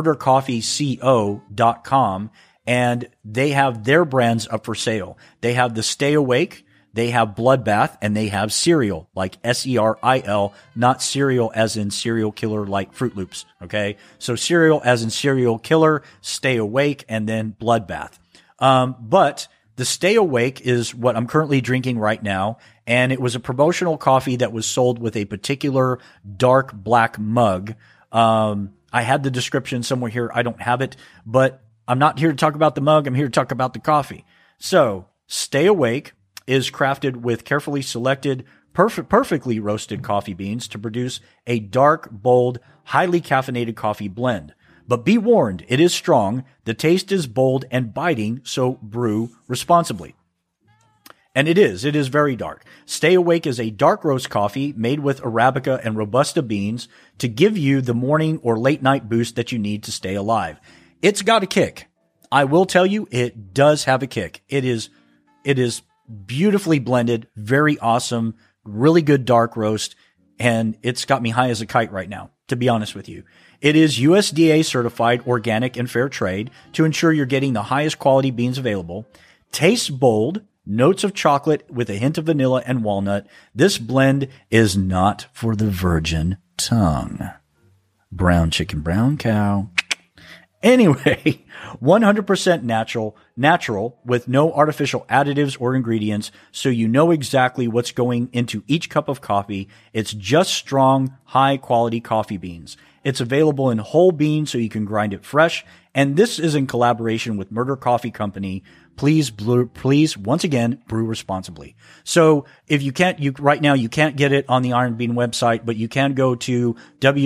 murdercoffeeco.com. And they have their brands up for sale. They have the Stay Awake, they have Bloodbath, and they have Cereal, like Seril, not cereal as in serial killer like Fruit Loops. Okay. So Cereal as in serial killer, Stay Awake, and then Bloodbath. But the Stay Awake is what I'm currently drinking right now. And it was a promotional coffee that was sold with a particular dark black mug. I had the description somewhere here. I don't have it, but I'm not here to talk about the mug. I'm here to talk about the coffee. So Stay Awake is crafted with carefully selected, perfectly roasted coffee beans to produce a dark, bold, highly caffeinated coffee blend. But be warned, it is strong. The taste is bold and biting, so brew responsibly. And it is very dark. Stay Awake is a dark roast coffee made with Arabica and Robusta beans to give you the morning or late night boost that you need to stay alive. It's got a kick. I will tell you, it does have a kick. It is beautifully blended, very awesome, really good dark roast, and it's got me high as a kite right now, to be honest with you. It is USDA certified, organic, and fair trade to ensure you're getting the highest quality beans available. Tastes bold, notes of chocolate with a hint of vanilla and walnut. This blend is not for the virgin tongue. Brown chicken, brown cow. Anyway, 100% natural with no artificial additives or ingredients, so you know exactly what's going into each cup of coffee. It's just strong, high-quality coffee beans. It's available in whole beans, so you can grind it fresh. And this is in collaboration with Murder Coffee Company. Please, once again, brew responsibly. So if you can't, right now you can't get it on the Iron Bean website, but you can go to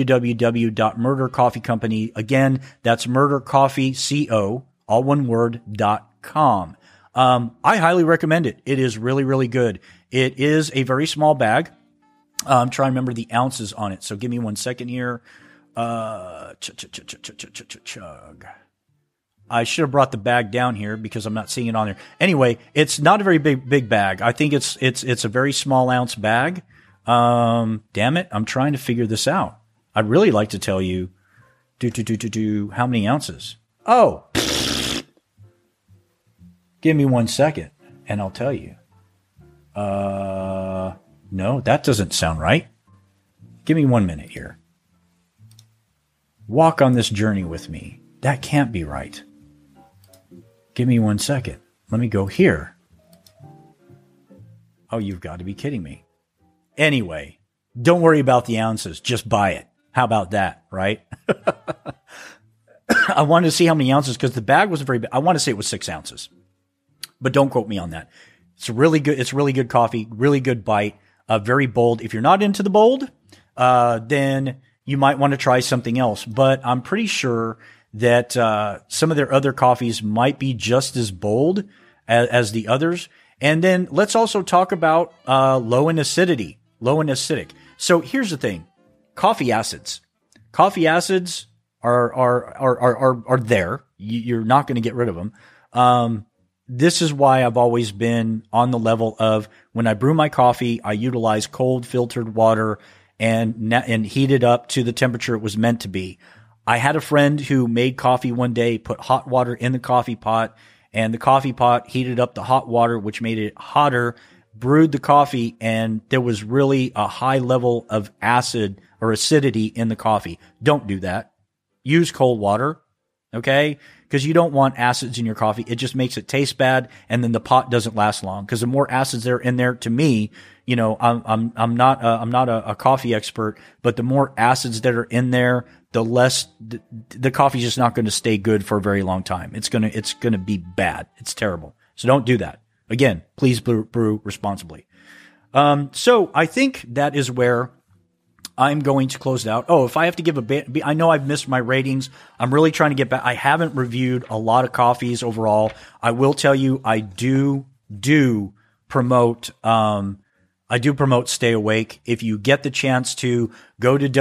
www.murdercoffeecompany. Again, that's murdercoffeeco, all one word, .com. I highly recommend it. It is really, really good. It is a very small bag. I'm trying to remember the ounces on it. So give me 1 second here. Chug. I should have brought the bag down here because I'm not seeing it on there. Anyway, it's not a very big bag. I think it's a very small ounce bag. Damn it. I'm trying to figure this out. I'd really like to tell you how many ounces. Oh, give me 1 second and I'll tell you. No, that doesn't sound right. Give me 1 minute here. Walk on this journey with me. That can't be right. Give me 1 second. Let me go here. Oh, you've got to be kidding me. Anyway, don't worry about the ounces. Just buy it. How about that, right? I wanted to see how many ounces because the bag was very big. I want to say it was 6 ounces, but don't quote me on that. It's really good. It's really good coffee, really good bite, very bold. If you're not into the bold, then you might want to try something else, but I'm pretty sure that some of their other coffees might be just as bold as the others. And then let's also talk about low in acidic. So here's the thing: coffee acids. Coffee acids are there. You're not going to get rid of them. This is why I've always been on the level of when I brew my coffee, I utilize cold filtered water and heat it up to the temperature it was meant to be. I had a friend who made coffee one day, put hot water in the coffee pot, and the coffee pot heated up the hot water, which made it hotter, brewed the coffee, and there was really a high level of acid or acidity in the coffee. Don't do that. Use cold water, okay? Because you don't want acids in your coffee. It just makes it taste bad, and then the pot doesn't last long. Because the more acids there are in there, to me, you know, I'm not a coffee expert, but the more acids that are in there, the less the coffee's just not going to stay good for a very long time. It's gonna be bad. It's terrible. So don't do that. Again, please brew responsibly. So I think that is where I'm going to close it out. Oh, if I have to give I know I've missed my ratings. I'm really trying to get back. I haven't reviewed a lot of coffees overall. I will tell you, I do promote, Stay Awake. If you get the chance to go to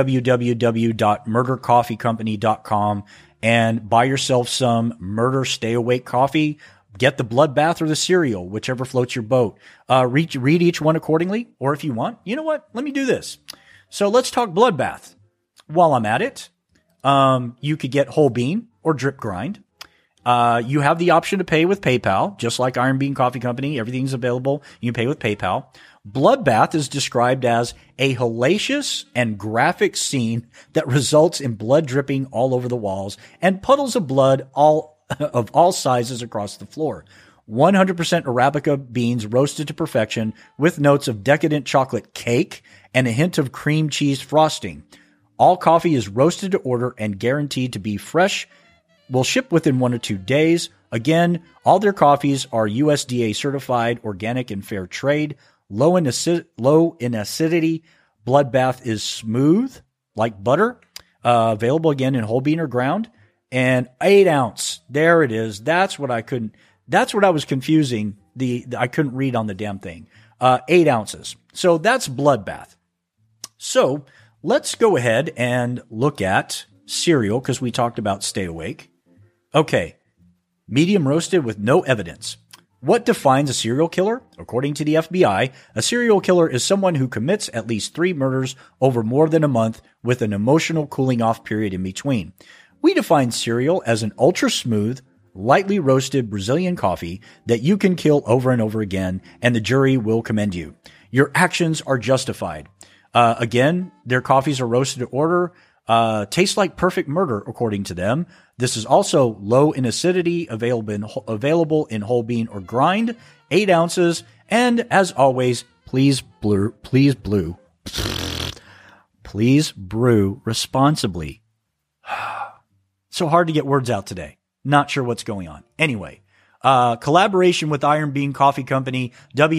www.murdercoffeecompany.com and buy yourself some Murder Stay Awake coffee, get the bloodbath or the cereal, whichever floats your boat. Read each one accordingly. Or if you want, you know what? Let me do this. So let's talk bloodbath. While I'm at it, you could get whole bean or drip grind. You have the option to pay with PayPal, just like Iron Bean Coffee Company. Everything's available. You can pay with PayPal. Bloodbath is described as a hellacious and graphic scene that results in blood dripping all over the walls and puddles of blood of all sizes across the floor. 100% Arabica beans roasted to perfection with notes of decadent chocolate cake and a hint of cream cheese frosting. All coffee is roasted to order and guaranteed to be fresh. Will ship within 1 or 2 days. Again, all their coffees are USDA certified, organic, and fair trade. Low in acidity. Bloodbath is smooth like butter. Available again in whole bean or ground. And 8 ounce. There it is. That's what I was confusing. I couldn't read on the damn thing. 8 ounces. So that's bloodbath. So let's go ahead and look at cereal because we talked about Stay Awake. Okay. Medium roasted with no evidence. What defines a serial killer? According to the FBI, a serial killer is someone who commits at least 3 murders over more than a month with an emotional cooling off period in between. We define cereal as an ultra smooth, lightly roasted Brazilian coffee that you can kill over and over again, and the jury will commend you. Your actions are justified. Again, their coffees are roasted to order. Tastes like perfect murder, according to them. This is also low in acidity, available in whole bean or grind, 8 ounces. And as always, please brew responsibly. So hard to get words out today. Not sure what's going on. Anyway, collaboration with Iron Bean Coffee Company,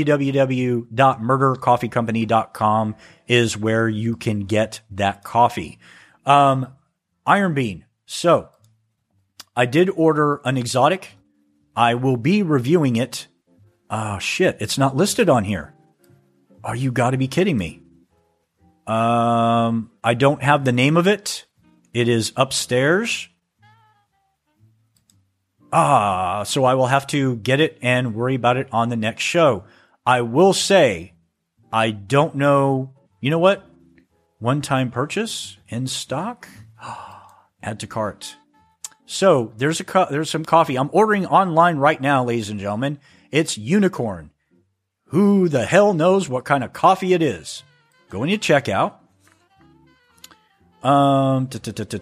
www.murdercoffeecompany.com is where you can get that coffee. Iron Bean. So I did order an exotic. I will be reviewing it. Oh shit. It's not listed on here. Oh, you gotta be kidding me. I don't have the name of it. It is upstairs. So I will have to get it and worry about it on the next show. I will say, I don't know. You know what? One-time purchase in stock. Add to cart. So there's some coffee. I'm ordering online right now, ladies and gentlemen. It's Unicorn. Who the hell knows what kind of coffee it is? Go into checkout. Got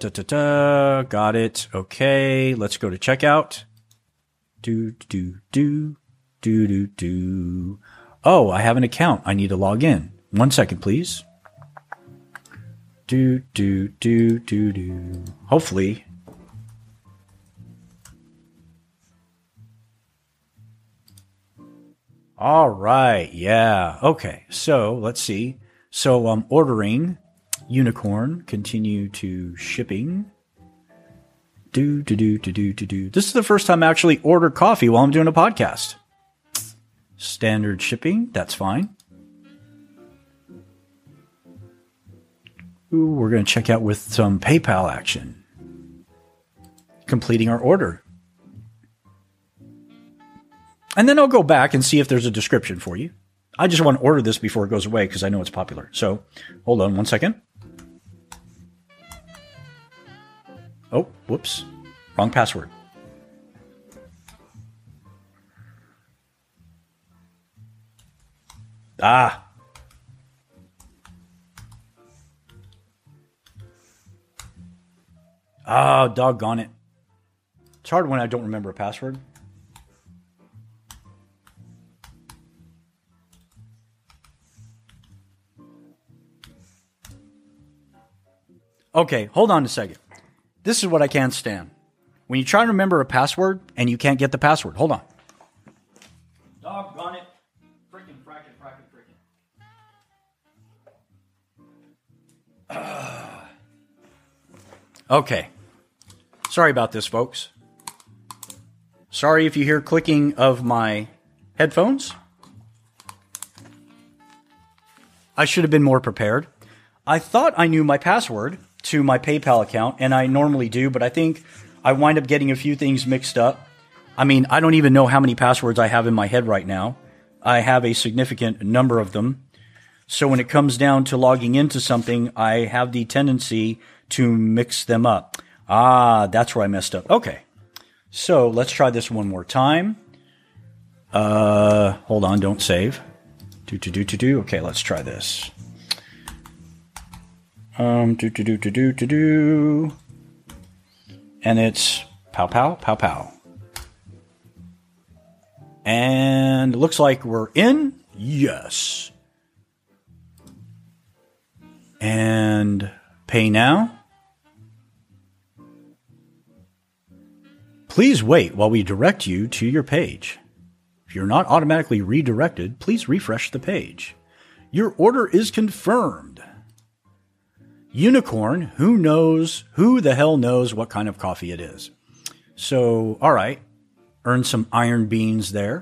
it. Okay, let's go to checkout. Oh, I have an account. I need to log in. 1 second, please. Hopefully. All right. Yeah. Okay. So let's see. So I'm ordering Unicorn. Continue to shipping. This is the first time I actually ordered coffee while I'm doing a podcast. Standard shipping. That's fine. Ooh, we're going to check out with some PayPal action. Completing our order. And then I'll go back and see if there's a description for you. I just want to order this before it goes away because I know it's popular. So hold on 1 second. Oh, whoops. Wrong password. Oh, doggone it. It's hard when I don't remember a password. Okay, hold on a second. This is what I can't stand. When you try to remember a password and you can't get the password. Hold on. Doggone it. Frickin'. Okay. Sorry about this, folks. Sorry if you hear clicking of my headphones. I should have been more prepared. I thought I knew my password to my PayPal account, and I normally do, but I think I wind up getting a few things mixed up. I mean, I don't even know how many passwords I have in my head right now. I have a significant number of them. So when it comes down to logging into something, I have the tendency to mix them up. That's where I messed up. Okay. So let's try this one more time. Hold on, don't save. Okay, let's try this. And it's pow, pow, pow, pow. And it looks like we're in. Yes. And pay now. Please wait while we direct you to your page. If you're not automatically redirected, please refresh the page. Your order is confirmed. Unicorn, who the hell knows what kind of coffee it is. So, all right, earn some iron beans there.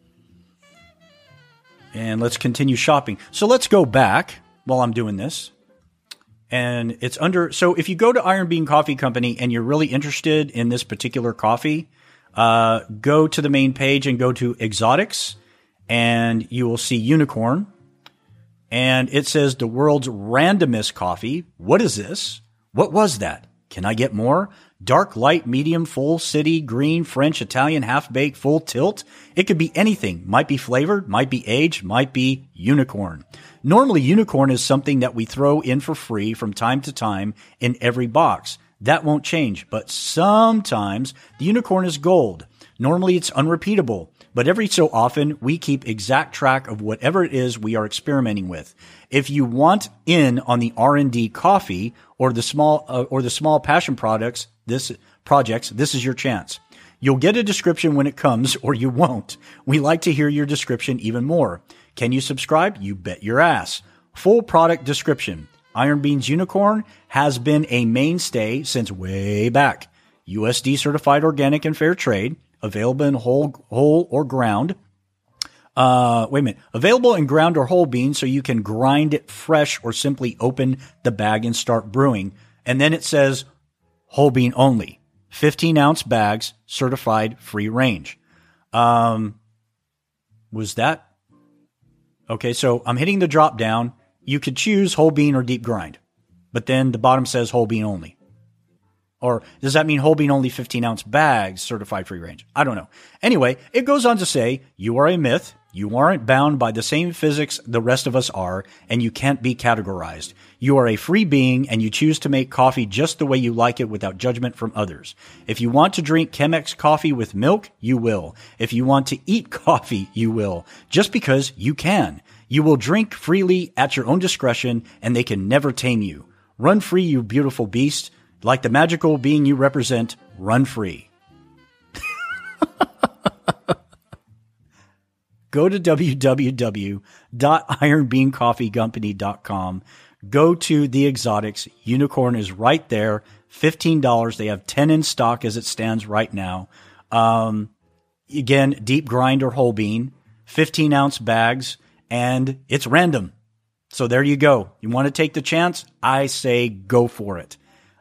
And let's continue shopping. So let's go back while I'm doing this. And it's so if you go to Iron Bean Coffee Company and you're really interested in this particular coffee, go to the main page and go to Exotics, and you will see Unicorn. And it says the world's randomest coffee. What is this? What was that? Can I get more? Dark, light, medium, full, city, green, French, Italian, half-baked, full tilt. It could be anything. Might be flavored, might be aged, might be unicorn. Normally, unicorn is something that we throw in for free from time to time in every box. That won't change, but sometimes the unicorn is gold. Normally, it's unrepeatable, but every so often, we keep exact track of whatever it is we are experimenting with. If you want in on the R&D coffee or the small passion projects, this is your chance. You'll get a description when it comes, or you won't. We like to hear your description even more. Can you subscribe? You bet your ass. Full product description. Iron Beans Unicorn has been a mainstay since way back. USD certified organic and fair trade. Available in whole or ground. Available in ground or whole beans, so you can grind it fresh or simply open the bag and start brewing. And then it says whole bean only. 15-ounce bags, certified free range. Was that? Okay, so I'm hitting the drop down. You could choose whole bean or deep grind. But then the bottom says whole bean only. Or does that mean whole bean only 15-ounce bags, certified free range? I don't know. Anyway, it goes on to say, you are a myth. You aren't bound by the same physics the rest of us are, and you can't be categorized. You are a free being, and you choose to make coffee just the way you like it without judgment from others. If you want to drink Chemex coffee with milk, you will. If you want to eat coffee, you will. Just because you can. You will drink freely at your own discretion, and they can never tame you. Run free, you beautiful beast. Like the magical being you represent, run free. Go to www.ironbeancoffeecompany.com. Go to the Exotics. Unicorn is right there. $15. They have 10 in stock as it stands right now. Again, deep grind or whole bean, 15-ounce bags, and it's random. So there you go. You want to take the chance? I say go for it.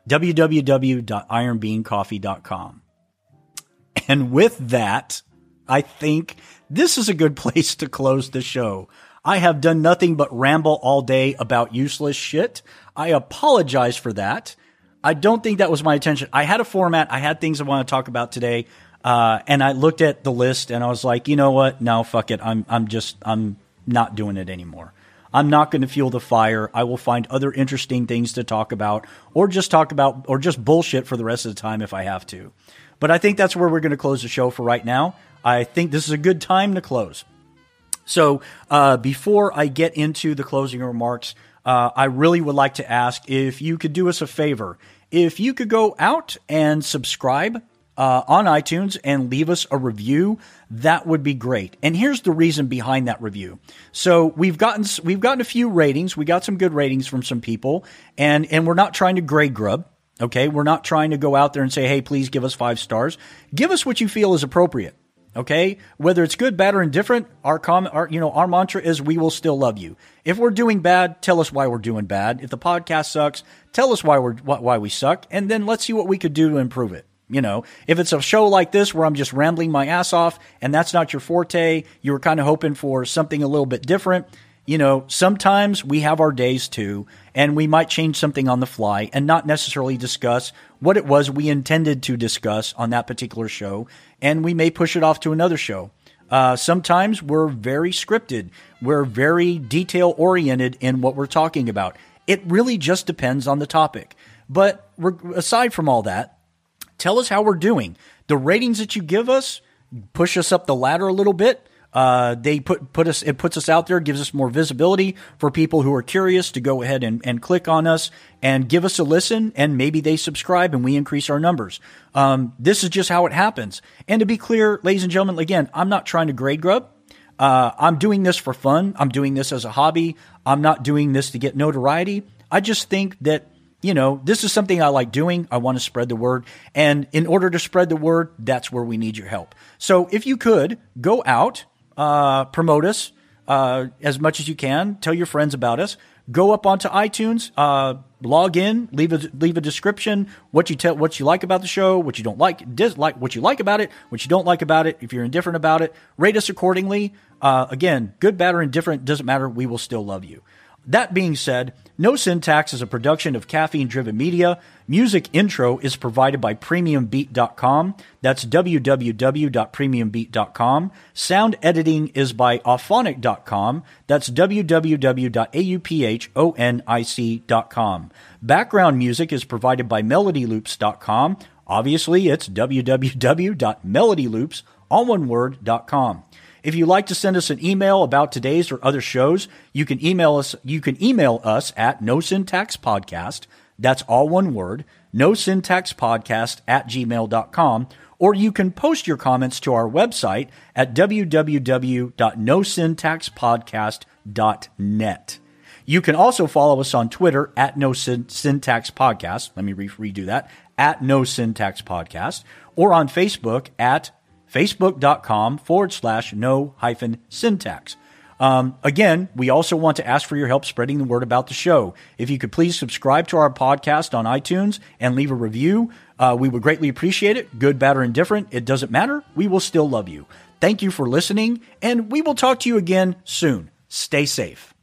www.ironbeancoffee.com. And with that, I think this is a good place to close the show. I have done nothing but ramble all day about useless shit. I apologize for that. I don't think that was my intention. I had a format. I had things I want to talk about today. And I looked at the list and I was like, you know what? No, fuck it. I'm not doing it anymore. I'm not going to fuel the fire. I will find other interesting things to talk about or just bullshit for the rest of the time if I have to. But I think that's where we're going to close the show for right now. I think this is a good time to close. So before I get into the closing remarks, I really would like to ask if you could do us a favor. If you could go out and subscribe on iTunes and leave us a review, that would be great. And here's the reason behind that review. So we've gotten a few ratings. We got some good ratings from some people, and we're not trying to grade grub. Okay. We're not trying to go out there and say, hey, please give us 5 stars. Give us what you feel is appropriate. Okay. Whether it's good, bad, or indifferent, our mantra is we will still love you. If we're doing bad, tell us why we're doing bad. If the podcast sucks, tell us why we suck. And then let's see what we could do to improve it. If it's a show like this where I'm just rambling my ass off and that's not your forte, you were kind of hoping for something a little bit different. Sometimes we have our days too, and we might change something on the fly and not necessarily discuss what it was we intended to discuss on that particular show, and we may push it off to another show. Sometimes we're very scripted. We're very detail-oriented in what we're talking about. It really just depends on the topic. But aside from all that, tell us how we're doing. The ratings that you give us push us up the ladder a little bit. It puts us out there, gives us more visibility for people who are curious to go ahead and click on us and give us a listen, and maybe they subscribe and we increase our numbers. This is just how it happens. And to be clear, ladies and gentlemen, again, I'm not trying to grade grub. I'm doing this for fun. I'm doing this as a hobby. I'm not doing this to get notoriety. I just think that, this is something I like doing. I want to spread the word. And in order to spread the word, that's where we need your help. So if you could go out, promote us as much as you can. Tell your friends about us. Go up onto iTunes, log in, leave a description, what you like about the show, what you don't like, what you like about it, what you don't like about it. If you're indifferent about it, rate us accordingly. Again, good, bad, or indifferent, doesn't matter. We will still love you. That being said, No Syntax is a production of Caffeine Driven Media. Music intro is provided by PremiumBeat.com. That's www.premiumbeat.com. Sound editing is by Auphonic.com. That's www.auphonic.com. Background music is provided by MelodyLoops.com. Obviously, it's www.melodyloops, all one word.com. If you'd like to send us an email about today's or other shows, you can email us at nosyntaxpodcast. That's all one word, nosyntaxpodcast@gmail.com, or you can post your comments to our website at www.nosyntaxpodcast.net. You can also follow us on Twitter at nosyntaxpodcast. Let me redo that, at nosyntaxpodcast, or on Facebook at facebook.com/no-syntax. Again, we also want to ask for your help spreading the word about the show. If you could please subscribe to our podcast on iTunes and leave a review, we would greatly appreciate it. Good, bad, or indifferent, it doesn't matter. We will still love you. Thank you for listening, and we will talk to you again soon. Stay safe.